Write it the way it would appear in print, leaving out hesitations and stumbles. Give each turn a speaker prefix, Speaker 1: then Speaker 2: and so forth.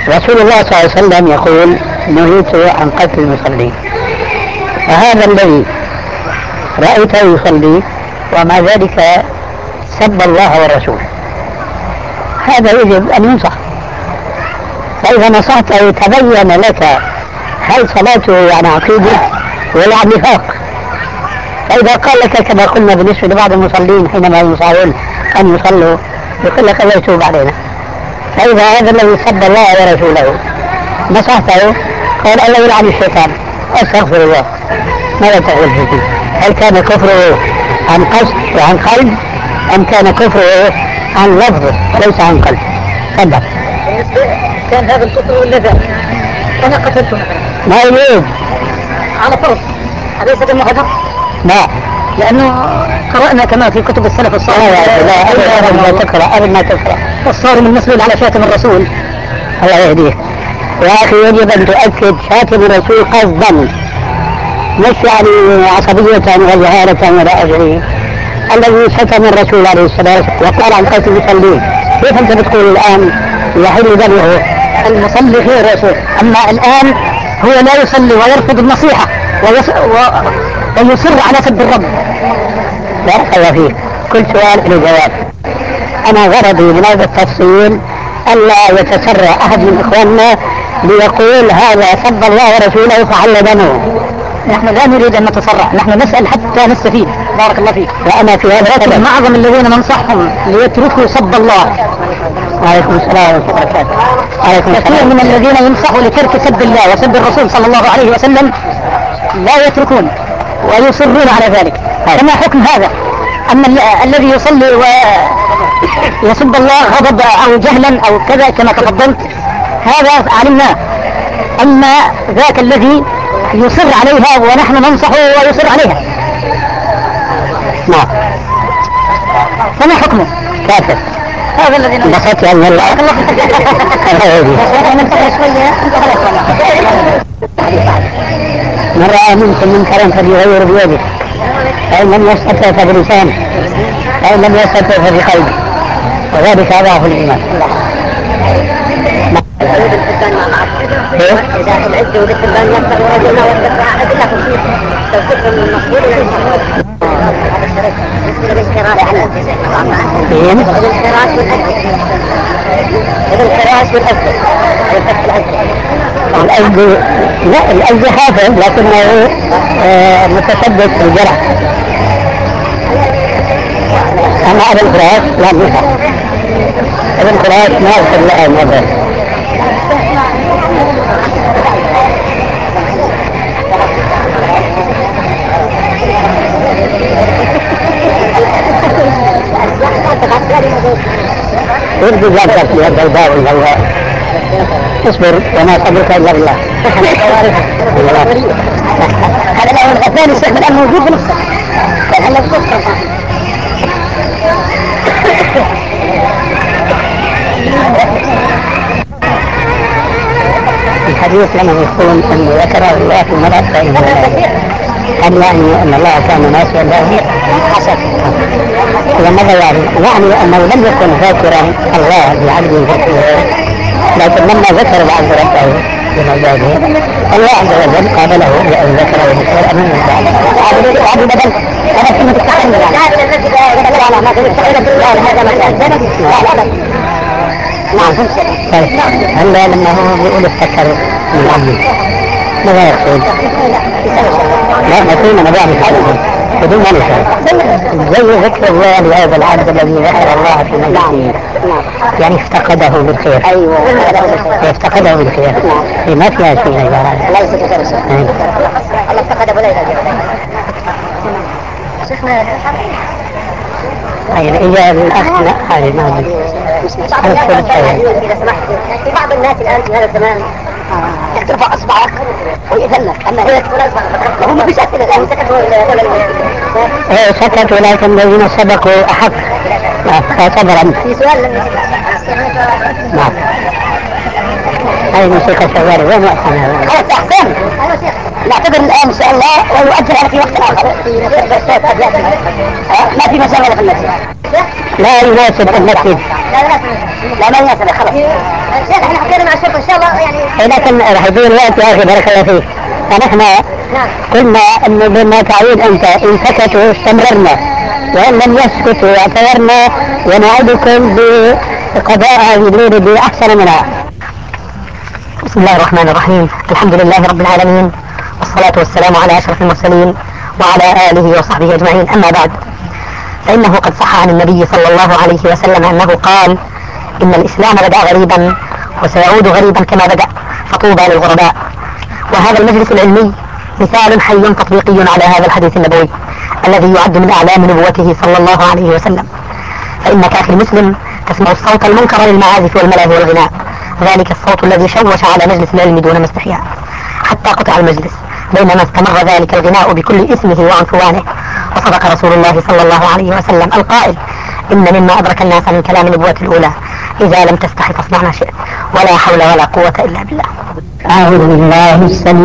Speaker 1: رسول الله صلى الله عليه وسلم يقول نهيت عن قتل المصلين، فهذا الذي رأيته يصلي ومع ذلك سب الله والرسول هذا يجب أن ينصح، فإذا نصحته تبين لك هل صلاته عن عقيدة ولا عن نفاق. فإذا قال لك كما قلنا بالنسبة لبعض المصلين حينما يصارون أن يصلوا يقول لك الله يتوب علينا، فإذا هذا الذي سب الله ورسوله نصحته قال الله يلعن الشيطان أستغفر الله، ماذا تقول فيه؟ هل كان كفره عن قصد وعن قلب أم كان كفره عن لفظ وليس عن قلب؟ تفضل.
Speaker 2: كان هذا الكفر ولا ذاك؟ أنا قتلته
Speaker 1: ما يريد
Speaker 2: على فرض أليس بالمهدر؟
Speaker 1: لا،
Speaker 2: لأنه قرأنا كما في كتب السلف الصالح
Speaker 1: لا تقرأ ما تقرأ
Speaker 2: الصارم المسلول على شاتم الرسول.
Speaker 1: الله يهديه يا أخي، يجب أن تؤكد شاتم الرسول قصدا، مش يعني عصبية ولا جهالة ولا أجري. الذي شتم الرسول عليه السلام وقال عن قتل المصلين، كيف أنت بتقول الآن يحل دمه؟
Speaker 2: المصلي غير الرسول، أما الآن هو لا يصلي ويرفض النصيحة ويصر على سب الرب.
Speaker 1: بارك الله فيك، كل سؤال له جواب. أنا غرضي من هذا التفصيل ألا يتسرع أحد من إخواننا ليقول هذا سب الله ورسوله فحل دمه.
Speaker 2: نحن لا نريد أن نتسرع، نحن نسأل حتى نستفيد. بارك الله فيك.
Speaker 1: وأنا في هذا
Speaker 2: لكن معظم الذين ننصحهم ليتركوا سب الله.
Speaker 1: وعليكم السلام ورحمة الله وبركاته.
Speaker 2: عليكم السلام. كثير من الذين ينصحوا لترك سب الله وسب الرسول صلى الله عليه وسلم لا يتركون ويصرون على ذلك. فما حكم هذا؟ أما الذي يصلي ويسب الله غضب أو جهلا أو كذا كما تفضلت هذا علمناه، أما ذاك الذي يصر عليها ونحن ننصحه ويصر عليها
Speaker 1: نعم،
Speaker 2: فما حكمه؟
Speaker 1: كافر.
Speaker 2: هذا الذي
Speaker 1: بسط يا الله. من رأى منكم منكرا فليغير بيده، فإن لم يستطع فبلسانه، فإن لم يستطع فبقلبه، وذلك أضعف الإيمان.
Speaker 2: إذا العز والاستقبال يكثر ورجلنا والدفع أدلة تصير توصيف من المقبول إلى المقبول. الانحراف
Speaker 1: والأجل لا، الأجل حافظ لكنه متشدد في الجرح. أما هذا الفراش لا نفع، هذا الفراش ما يصل لها مدى. ارجو جابتك يا البيضاء والبيضاء، اصبر وما صبرك الا بالله.
Speaker 2: هذا الأول الثاني الشيخ الآن موجود بنفسه.
Speaker 1: الحديث لما يقول أن ذكر الله في المرأة فإنه هل يعني أن الله كان ناسيا له؟ حسن. وماذا يعني أنه لم يكن ذاكرا الله بعبده ذكره، لكن لما ذكر العبد ربه بمجاده الله عز وجل قال له بأن ذكره وذكر أمام العبد.
Speaker 2: هذا بدل هذا كلمة التحريم
Speaker 1: هلا لما هو بيقول افتكر من عمي ماذا يقصد؟ لا نقول أنا بعمل حاجة بدون ما نشاهد زي ذكر الله لهذا العبد الذي ذكر الله في مجلسه، يعني افتقده بالخير.
Speaker 2: أيوة
Speaker 1: افتقده بالخير. ما فيها شيء عبارة
Speaker 2: لا يستطيع الله افتقده ولا يستطيع. شيخنا
Speaker 1: طيب إذا الأخ لا هذه ما أدري.
Speaker 2: إذا سمحت في بعض الناس الآن في هذا الزمان ترفع أصبعك ويذلك، أما هي تقول أصبعك هم مفيش أسئلة الآن
Speaker 1: سكتوا لكن الذين سبقوا أحق فصبر عنه.
Speaker 2: في سؤال
Speaker 1: نعم هاي موسيقى شغالة وين وقتنا؟
Speaker 2: خلاص أحسن. نعتذر الآن إن شاء الله ويؤجل على في وقت آخر في نفس ما في مسألة في المسجد.
Speaker 1: لا يناسب المسجد.
Speaker 2: لا ما يناسب خلاص. شيخ احنا حكينا مع الشيخ ان شاء الله يعني.
Speaker 1: لكن راح يكون الوقت يا اخي بارك الله فيك. فنحن قلنا انه بما تعود انت ان سكتوا استمررنا وان لم يسكتوا اعتذرنا ونعدكم بقضاء هذه الليله باحسن منها. بسم الله الرحمن الرحيم. الحمد لله رب العالمين والصلاة والسلام على أشرف المرسلين وعلى آله وصحبه أجمعين. أما بعد، فإنه قد صح عن النبي صلى الله عليه وسلم أنه قال: إن الإسلام بدأ غريبا وسيعود غريبا كما بدأ، فطوبى للغرباء. وهذا المجلس العلمي مثال حي تطبيقي على هذا الحديث النبوي الذي يعد من أعلام نبوته صلى الله عليه وسلم. فإنك أخي المسلم تسمع الصوت المنكر للمعازف والملاهي والغناء، ذلك الصوت الذي شوش على مجلس العلم دون ما استحياء حتى قطع المجلس، بينما استمر ذلك الغناء بكل اسمه وعنفوانه. وصدق رسول الله صلى الله عليه وسلم القائل: إن مما أدرك الناس من كلام النبوة الأولى: إذا لم تستحي فاصنع ما شئت، ولا حول ولا قوة إلا بالله.
Speaker 2: أعوذ بالله السميع